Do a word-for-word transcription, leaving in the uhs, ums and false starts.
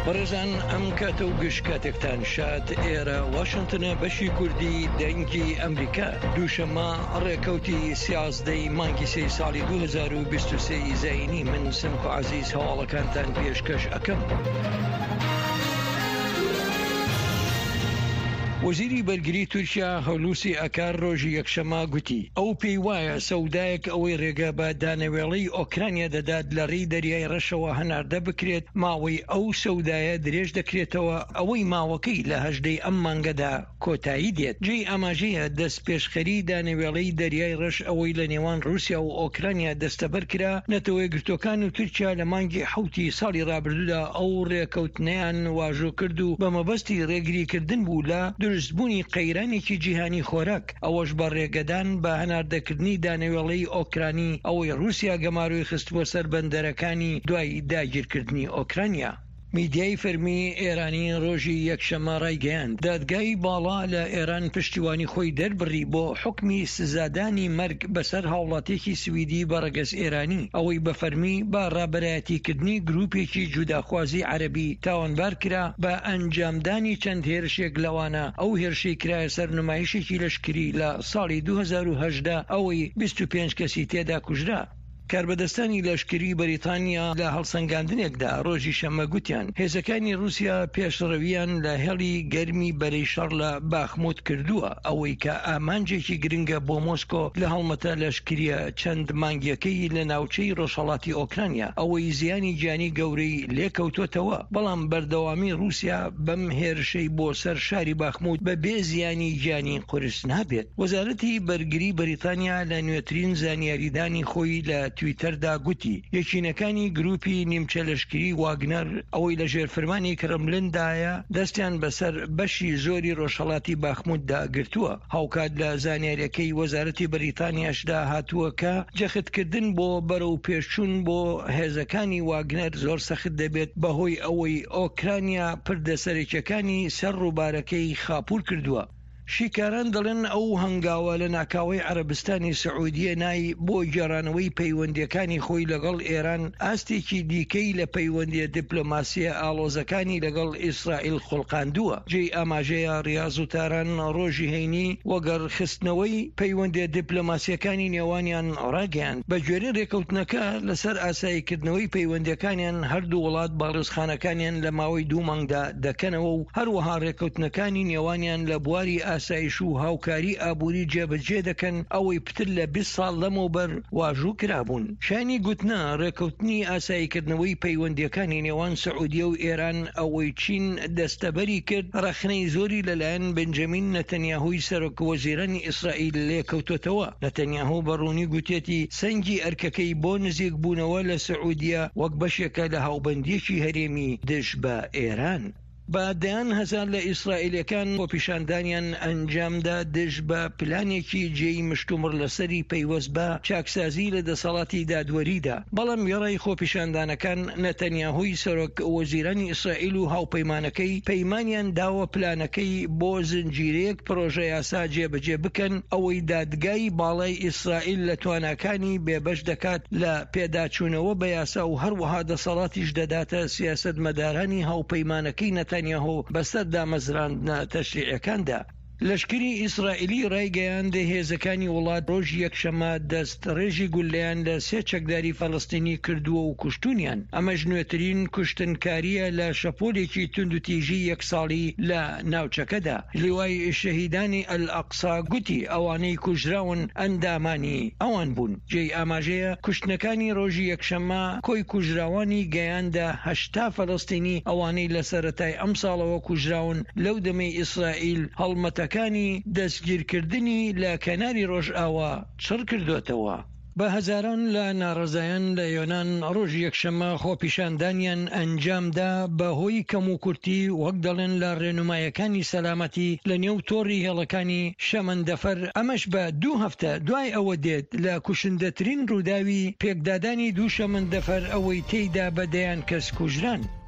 بەڕێزان ئەم کاتە و گشت کاتێکتان شاد ئێرە واشنتنە بەشی کوردی دەنگی ئەمریکا دووشەمە ڕێکەوتی سیازدەی مانگی سێ ساڵی دوو هەزار و بیست و سێ زەینی من سمک و عەزیز هەواڵەکانتان پێشکەش ئەکەم. وەزیری بەرگری تورکیا هەولوسی ئەکار ڕۆژی یەکشەمە گوتی ئەو پێی وایە سەودایەک ئەوەی ڕێگە بە دانەوێڵەی ئۆکرانیا دەدات لە ڕێی دەریای ڕەشەوە هەناردە بکرێت ماوەی ئەو سەودایە درێژ دەکرێتەوە ئەوەی ماوەکەی لە هەژدەی ئەم مانگەدا کۆتایی دێت. جێی ئاماژەیە دەست پێشخەری دانەوێڵەی دەریای ڕەش ئەوەی لە نێوان رووسیا و ئۆکرانیا دەستەبەر کرا نەتەوەی گرتوەکان و تورکیا لە مانگی حوتی ساڵی ڕابردوودا ئەو ڕێکەوتنیان واژۆ کرد و بە مەبەستی ڕێگریکردن بوو لە دروستبوونی قەیرانێکی جیهانی خۆراک، ئەوەش بە ڕێگەدان بە هەناردەکردنی دانەوێڵەی ئۆکرانی ئەوەی رووسیا گەماروی خستووە سەر بەندەرەکانی دوای داگیرکردنی ئۆکرانیا. میدیای فەرمی ئێرانی ڕۆژی یەکشەمە ڕایگەیاند دادگای باڵا لە ئێران پشتیوانی خۆی دەربڕی بۆ حکمی سزادانی مەرگ بەسەر هاوڵاتێکی سویدی بە ڕەگەز ئێرانی، ئەوەی بە فەرمی بە ڕابەرایەتیکردنی گروپێکی جوداخوازی عەرەبی تاوانبار کرا بە ئەنجامدانی چەند هێرشێک لەوانە ئەو هێرشەی کرایە سەر نمایشێکی لەشکری لە ساڵی دوو هەزار و هەژدە ئەوەی بیست و پێنج کەسی تێدا کوژرا. کاربەدەستانی لەشکری بەریتانیا لە هەڵسەنگاندنێکدا ڕۆژی شەمە گوتیان هێزەکانی رووسیا پێشڕەویان لە هێڵی گەرمی بەرەی شەڕ لە باخموت کردووە، ئەوەی کە ئامانجێکی گرنگە بۆ مۆسکۆ لە هەڵمەتە لەشکریە چەند مانگیەکەی لە ناوچەی ڕۆژهەڵاتی ئۆکرانیا، ئەوەی زیانی گیانی گەورەی لێکەوتوتەوە، بەڵام بەردەوامی رووسیا بەم هێرشەی بۆ سەر شاری باخموت بە بێ زیانی گیانی قورس نابێت. وەزارەتی بەرگری بەریتانیا لە نوێترین زانیاریدانی خۆی لە تویتەردا گوتی یەکینەکانی گروپی نیمچە لەشکری واگنەر ئەوەی لە ژێرفرمانی کرملندایە دەستیان بەسەر بەشی زۆری ڕۆژهەڵاتی باخموتدا گرتووە. هاوکات لە زانیاریەکەی وەزارەتی بەریتانیاشدا هاتووە کە جەختکردن بۆ بەرەو پێشچوون بۆ هێزەکانی واگنەر زۆر سەخت دەبێت بەهۆی ئەوەی ئۆکرانیا پردەسەرێکیەکانی سەر ڕووبارەکەی خاپوور کردووە. شیکاران دەڵێن ئەو هەنگاوە لە ناکاوەی عەرەبستانی سەعودیە نای بۆ گێڕانەوەی پەیوەندیەکانی خۆی لەگەڵ ئێران ئاستێکی دیکەی لە پەیوەندیە دیپلۆماسیە ئاڵۆزەکانی لەگەڵ ئیسرائیل خوڵقاندووە. جێی ئاماژەیە ڕیاز و تاران ڕۆژی هەینی وەگەر خستنەوەی پەیوەندیە دیپلۆماسیەکانی نێوانیان ڕاگەیاند. بە گوێرە ڕێکەوتنەکە لەسەر ئاساییکردنەوەی پەیوەندیەکانیان هەردوو وڵات باڵێزخانەکانیان لە ماوەی دوو مانگدا دەکەنەوە و هەروەها ڕێکەوتنەکانی نێوانیان لە بواری ئاسایش و هاوکاری ئابووری جێبەجێ دەکەن ئەوەی پتر لە بیست ساڵ لەمەوبەر واژوو کرابوون. شانی گوتنە ڕێکەوتنی ئاساییکردنەوەی پەیوەندیەکانی نێوان سەعودیە و ئێران ئەوەی چین دەستەبەری کرد ڕەخنەی زۆری لەلایەن بنجەمین نەتەنیاهوی سەرۆکوەزیرانی ئیسرائیل لێکەوتوتەوە. نەتەنیاهو بەڕوونی گوتێتی سەنگی ئەرکەکەی بۆ نزیک بوونەوە لە سەعودیە وەک بەشێکە لە هاوبەندیەکی هەرێمی دژ بە ئێران. بەدەیان هەزار لە ئیسرائیلەکان بۆ پیشاندانیان ئەنجامدا دژ بە پلانێکی جێی مشتومڕ لەسەری پەیوەست بە چاکسازی لە دەسەڵاتی دادوەریدا، بەڵام گێڕای خۆپیشاندانەکان نەتەنیاهوی سەرۆک وەزیرانی ئیسرائیل و هاوپەیمانەکەی پەیمانیان داوە پلانەکەی بۆ زنجیرەیەک پرۆژە یاسا جێبەجێ بکەن ئەوەی دادگای باڵای ئیسرائیل لە تواناکانی بێبەش دەکات لە پێداچوونەوە بە یاسا و هەروەها دەسەڵاتیش دەداتە سیاسەتمەدارانی هاوپەیمانەکەی نەتەنیاهو بەسەر دامەزراندنە تەشریعەکاندا. لەشکری ئیسرائیلی ڕایگەیاند هێزەکانی وڵات ڕۆژی یەکشەمە دەست ڕێژی گولەیان لە سێ چەکداری فەڵەستینی کردووە و کوشتونیان. ئەمەش نوێترین کوشتنکاریە لە شەپۆلێکی تند و تیژی یەک ساڵی لە ناوچەکەدا. لیوای شەهیدانی ئەلئەقسا گوتی ئەوانەی کوژراون ئەندامانی ئەوان بوون. جێی ئاماژەیە کوشتنەکانی ڕۆژی یەکشەمە کۆی کوژراوانی گەیاندا هەشتا فەڵەستینی ئەوانەی لە سەرەتای ئەم ساڵەوە کوژراون لەو دەمەی ئیسرائیل هەڵمەتە ەکانی دەستگیرکردنی لە کەناری ڕۆژئاوا چڕ کردوێتەوە. بە هەزاران لە ناڕزایان لە یۆنان ڕۆژی یەکشەمە خۆپیشاندانیان ئەنجامدا بەهۆی کەم و کورتی وەک دەڵێن لە ڕێنمایەکانی سەلامەتی لە نێو تۆڕی هێڵەکانی شەمەندەفەر. ئەمەش بە دوو هەفتە دوای ئەوە دێت لە کوشندەترین ڕووداوی پێکدادانی دوو شەمەندەفەر ئەوەی تێیدا بەدەیان کەس کوژران.